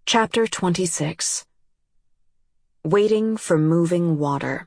Chapter 26. Waiting for Moving Water.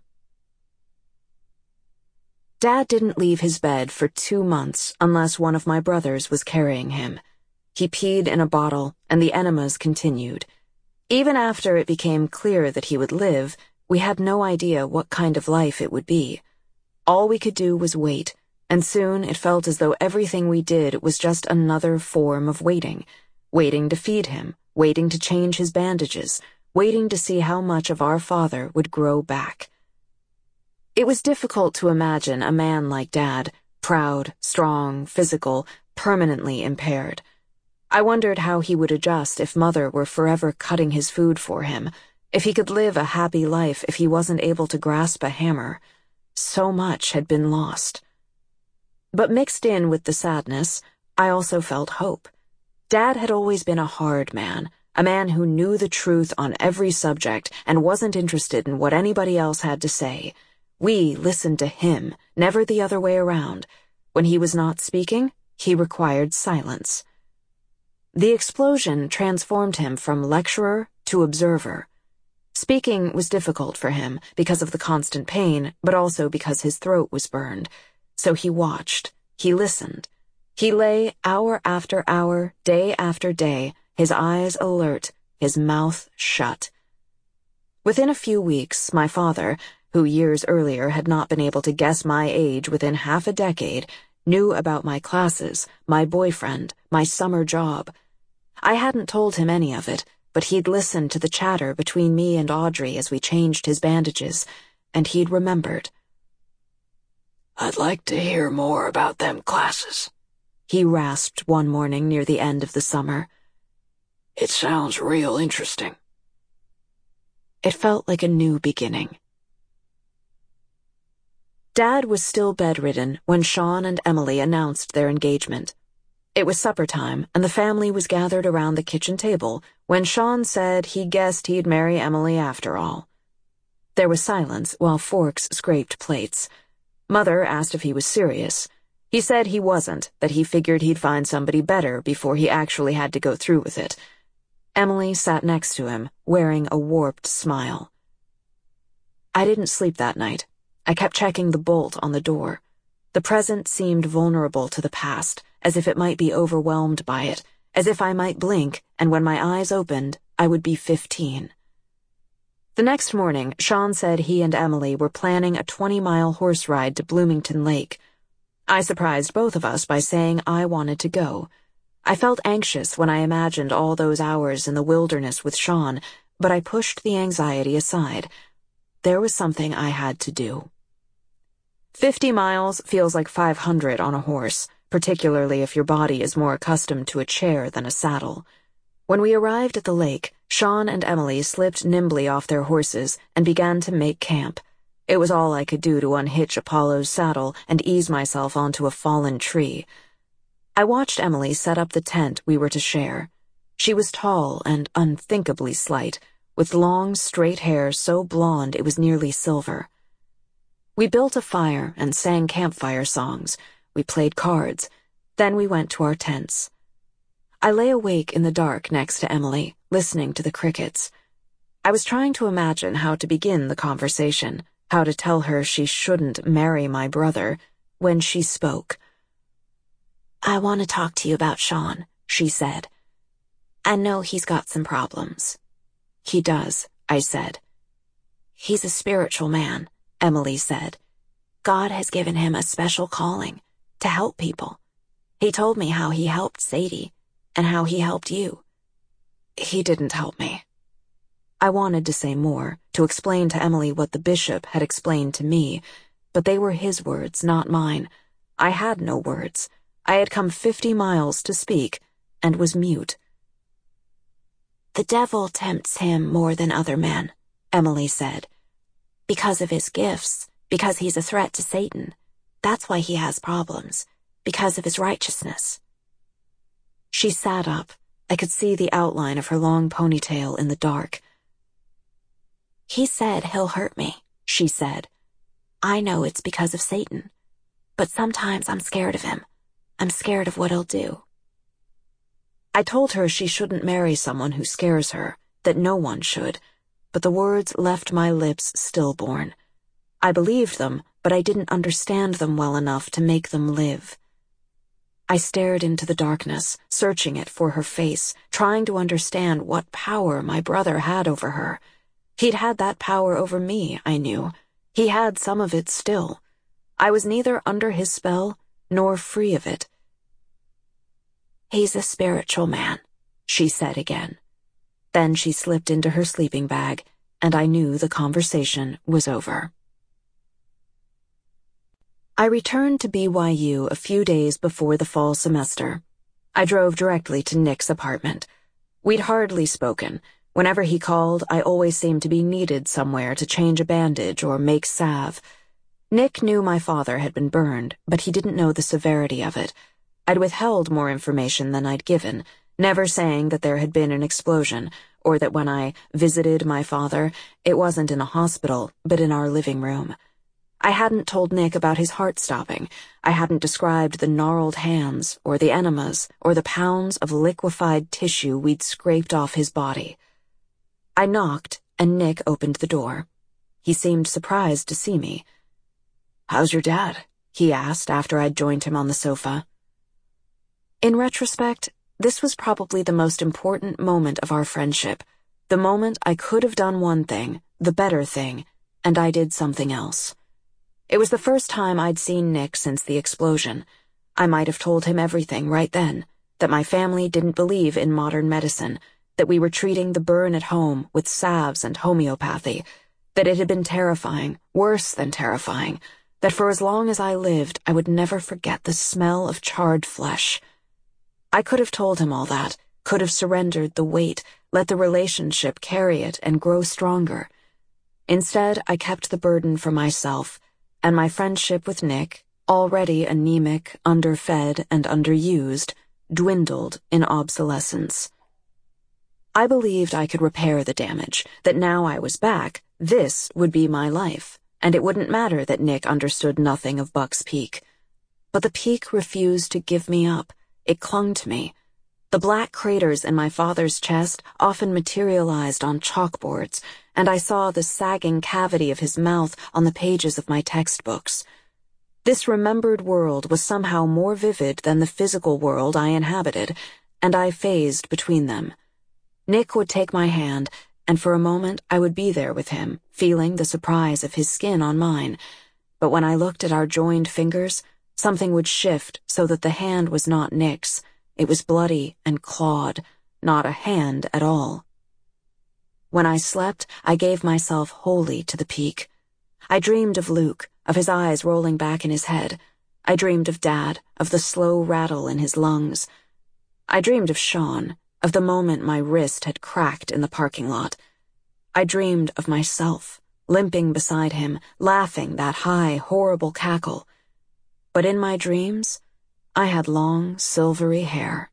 Dad didn't leave his bed for 2 months unless one of my brothers was carrying him. He peed in a bottle, and the enemas continued. Even after it became clear that he would live, we had no idea what kind of life it would be. All we could do was wait, and soon it felt as though everything we did was just another form of waiting. Waiting to feed him, waiting to change his bandages, waiting to see how much of our father would grow back. It was difficult to imagine a man like Dad, proud, strong, physical, permanently impaired. I wondered how he would adjust if Mother were forever cutting his food for him, if he could live a happy life if he wasn't able to grasp a hammer. So much had been lost. But mixed in with the sadness, I also felt hope. Dad had always been a hard man, a man who knew the truth on every subject and wasn't interested in what anybody else had to say. We listened to him, never the other way around. When he was not speaking, he required silence. The explosion transformed him from lecturer to observer. Speaking was difficult for him because of the constant pain, but also because his throat was burned. So he watched, he listened. He lay hour after hour, day after day, his eyes alert, his mouth shut. Within a few weeks, my father, who years earlier had not been able to guess my age within half a decade, knew about my classes, my boyfriend, my summer job. I hadn't told him any of it, but he'd listened to the chatter between me and Audrey as we changed his bandages, and he'd remembered. "I'd like to hear more about them classes," he rasped one morning near the end of the summer. "It sounds real interesting." It felt like a new beginning. Dad was still bedridden when Sean and Emily announced their engagement. It was supper time, and the family was gathered around the kitchen table when Sean said he guessed he'd marry Emily after all. There was silence while forks scraped plates. Mother asked if he was serious. He said he wasn't, that he figured he'd find somebody better before he actually had to go through with it. Emily sat next to him, wearing a warped smile. I didn't sleep that night. I kept checking the bolt on the door. The present seemed vulnerable to the past, as if it might be overwhelmed by it, as if I might blink, and when my eyes opened, I would be 15. The next morning, Sean said he and Emily were planning a 20-mile horse ride to Bloomington Lake. I surprised both of us by saying I wanted to go. I felt anxious when I imagined all those hours in the wilderness with Sean, but I pushed the anxiety aside. There was something I had to do. 50 miles feels like 500 on a horse, particularly if your body is more accustomed to a chair than a saddle. When we arrived at the lake, Sean and Emily slipped nimbly off their horses and began to make camp. It was all I could do to unhitch Apollo's saddle and ease myself onto a fallen tree. I watched Emily set up the tent we were to share. She was tall and unthinkably slight, with long, straight hair so blonde it was nearly silver. We built a fire and sang campfire songs. We played cards. Then we went to our tents. I lay awake in the dark next to Emily, listening to the crickets. I was trying to imagine how to begin the conversation, how to tell her she shouldn't marry my brother, when she spoke. "I want to talk to you about Sean," she said. "I know he's got some problems." "He does," I said. "He's a spiritual man," Emily said. "God has given him a special calling, to help people. He told me how he helped Sadie, and how he helped you." "He didn't help me." I wanted to say more, to explain to Emily what the bishop had explained to me, but they were his words, not mine. I had no words. I had come 50 miles to speak, and was mute. "The devil tempts him more than other men," Emily said. "Because of his gifts, because he's a threat to Satan. That's why he has problems, because of his righteousness." She sat up. I could see the outline of her long ponytail in the dark. "He said he'll hurt me," she said. "I know it's because of Satan, but sometimes I'm scared of him. I'm scared of what he'll do." I told her she shouldn't marry someone who scares her, that no one should, but the words left my lips stillborn. I believed them, but I didn't understand them well enough to make them live. I stared into the darkness, searching it for her face, trying to understand what power my brother had over her. He'd had that power over me, I knew. He had some of it still. I was neither under his spell nor free of it. "He's a spiritual man," she said again. Then she slipped into her sleeping bag, and I knew the conversation was over. I returned to BYU a few days before the fall semester. I drove directly to Nick's apartment. We'd hardly spoken. Whenever he called, I always seemed to be needed somewhere to change a bandage or make salve. Nick knew my father had been burned, but he didn't know the severity of it. I'd withheld more information than I'd given, never saying that there had been an explosion, or that when I visited my father, it wasn't in a hospital, but in our living room. I hadn't told Nick about his heart stopping. I hadn't described the gnarled hands, or the enemas, or the pounds of liquefied tissue we'd scraped off his body. I knocked, and Nick opened the door. He seemed surprised to see me. "How's your dad?" he asked after I'd joined him on the sofa. In retrospect, this was probably the most important moment of our friendship, the moment I could have done one thing, the better thing, and I did something else. It was the first time I'd seen Nick since the explosion. I might have told him everything right then, that my family didn't believe in modern medicine, that we were treating the burn at home with salves and homeopathy, that it had been terrifying, worse than terrifying, that for as long as I lived I would never forget the smell of charred flesh. I could have told him all that, could have surrendered the weight, let the relationship carry it and grow stronger. Instead, I kept the burden for myself, and my friendship with Nick, already anemic, underfed, and underused, dwindled in obsolescence. I believed I could repair the damage, that now I was back, this would be my life, and it wouldn't matter that Nick understood nothing of Buck's Peak. But the peak refused to give me up. It clung to me. The black craters in my father's chest often materialized on chalkboards, and I saw the sagging cavity of his mouth on the pages of my textbooks. This remembered world was somehow more vivid than the physical world I inhabited, and I phased between them. Nick would take my hand, and for a moment I would be there with him, feeling the surprise of his skin on mine. But when I looked at our joined fingers, something would shift so that the hand was not Nick's. It was bloody and clawed, not a hand at all. When I slept, I gave myself wholly to the peak. I dreamed of Luke, of his eyes rolling back in his head. I dreamed of Dad, of the slow rattle in his lungs. I dreamed of Sean, of the moment my wrist had cracked in the parking lot. I dreamed of myself, limping beside him, laughing that high, horrible cackle. But in my dreams, I had long, silvery hair.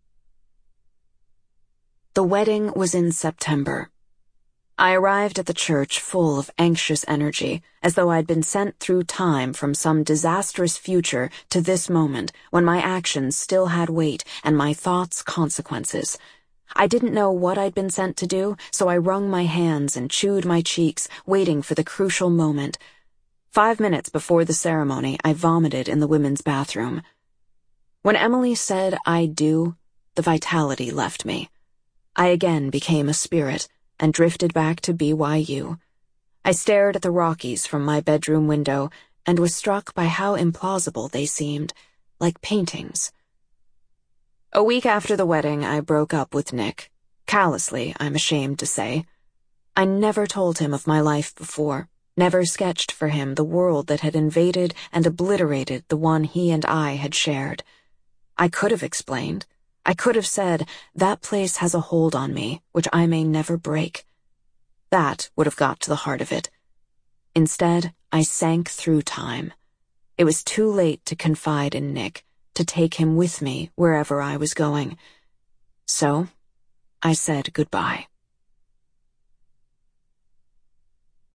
The wedding was in September. I arrived at the church full of anxious energy, as though I'd been sent through time from some disastrous future to this moment when my actions still had weight and my thoughts consequences. I didn't know what I'd been sent to do, so I wrung my hands and chewed my cheeks, waiting for the crucial moment. 5 minutes before the ceremony, I vomited in the women's bathroom. When Emily said "I do," the vitality left me. I again became a spirit and drifted back to BYU. I stared at the Rockies from my bedroom window and was struck by how implausible they seemed, like paintings. A week after the wedding, I broke up with Nick. Callously, I'm ashamed to say. I never told him of my life before, never sketched for him the world that had invaded and obliterated the one he and I had shared. I could have explained. I could have said, that place has a hold on me, which I may never break. That would have got to the heart of it. Instead, I sank through time. It was too late to confide in Nick, to take him with me wherever I was going. So, I said goodbye.